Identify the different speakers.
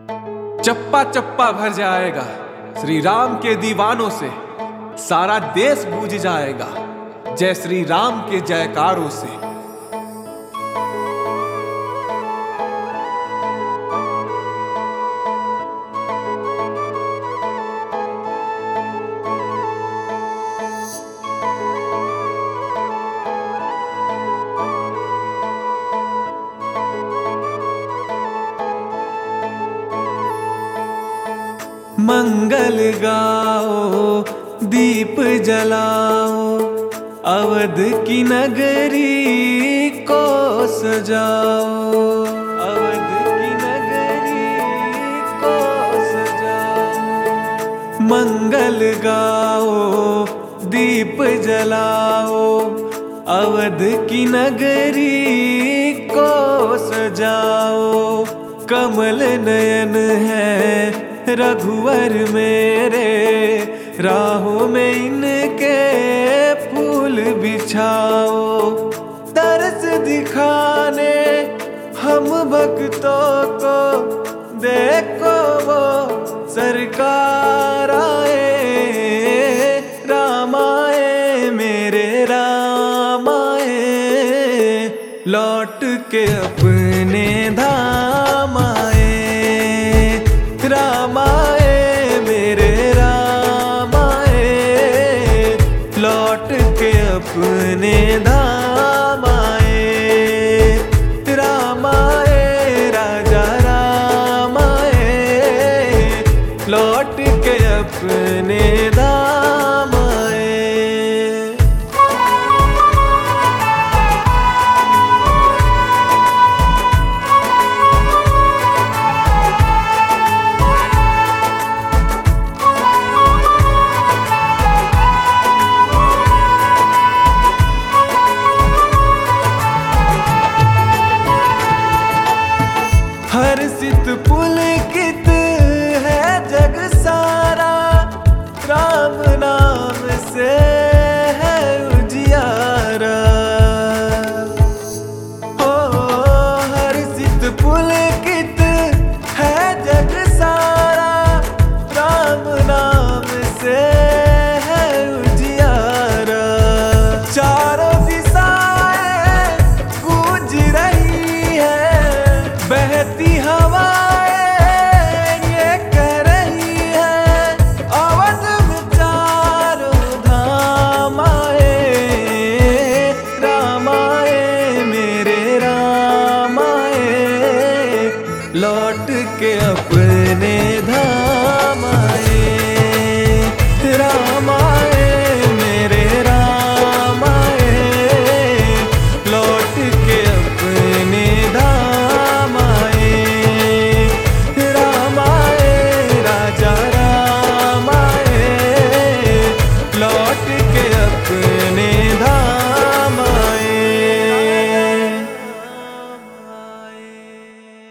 Speaker 1: चप्पा चप्पा भर जाएगा श्री राम के दीवानों से, सारा देश गूंज जाएगा जय श्री राम के जयकारों से। मंगल गाओ, दीप जलाओ, अवध की नगरी को सजाओ, अवध की नगरी को सजाओ। मंगल गाओ, दीप जलाओ, अवध की नगरी को सजाओ। कमल नयन है रघुवर मेरे, राहों में इनके फूल बिछाओ। तरस दिखाने हम भक्तों को, देखो वो सरकार आए। राम आए मेरे राम आए, लौट के अपने धाम आए। राम आए मेरे राम आए, लौट के अपने धाम आए। राम आए राजा राम आए, लौट के अपने धाम आए। हर्षित पुलकित है जग सारा, राम नाम से है उजियारा। हो हर्षित पुलकित है जग सारा, राम नाम से है उजियारा। चारों दिशाएं गूंज रही है, बहती हवाएं ये कह रही है, अवध में चारों धाम आए। राम आए मेरे राम आए, लौट के अपने धाम आए। राम आए मेरे राम आए, लौट के अपने धाम आए। राम आए राजा राम आए, लौट के अपने